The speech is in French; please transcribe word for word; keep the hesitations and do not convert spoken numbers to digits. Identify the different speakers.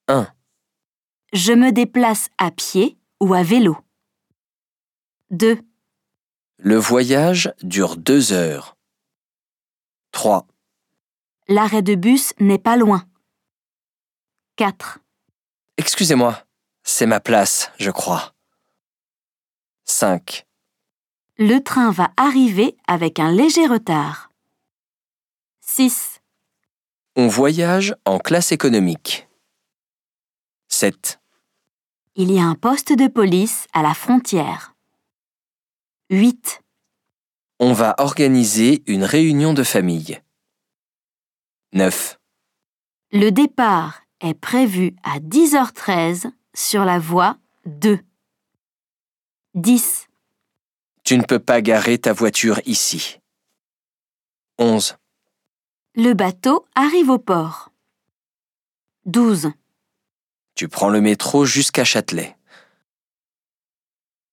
Speaker 1: un.
Speaker 2: Je me déplace à pied ou à vélo. deux.
Speaker 1: Le voyage dure deux heures. trois.
Speaker 2: L'arrêt de bus n'est pas loin. quatre.
Speaker 1: Excusez-moi, c'est ma place, je crois. cinq.
Speaker 2: Le train va arriver avec un léger retard. six.
Speaker 1: On voyage en classe économique. sept.
Speaker 2: Il y a un poste de police à la frontière. huit.
Speaker 1: On va organiser une réunion de famille. neuf.
Speaker 2: Le départ est prévu à dix heures treize sur la voie deux. dix.
Speaker 1: Tu ne peux pas garer ta voiture ici. onze.
Speaker 2: Le bateau arrive au port. douze.
Speaker 1: Tu prends le métro jusqu'à Châtelet.